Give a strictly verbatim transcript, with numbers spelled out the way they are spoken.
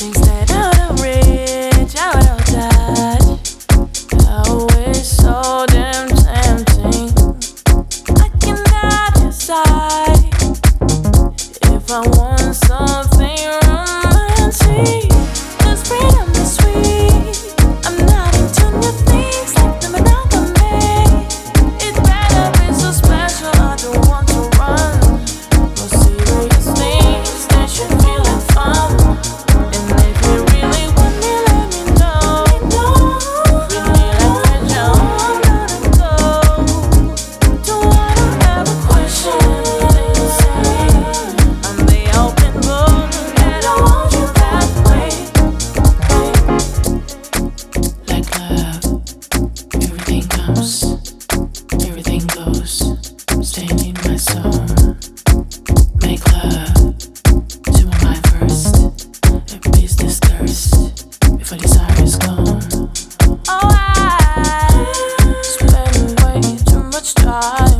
Things that out of reach, out of touch. Oh, it's so damn tempting. I cannot decide if I want something romantic. 'Cause freedom is sweet. I'm not into new things like the monogamy. It better be so special. I don't want to run. No serious things that should feel like fun. And if you really want me, let me know. With me like pressure, I'm gonna go. Don't wanna ever question anything you say. I'm the open book, and I want you that way. Like love, everything comes, everything goes. Staying in my zone. Make love to my mind first. Appease this thirst before desire is gone. Oh, I spend way too much time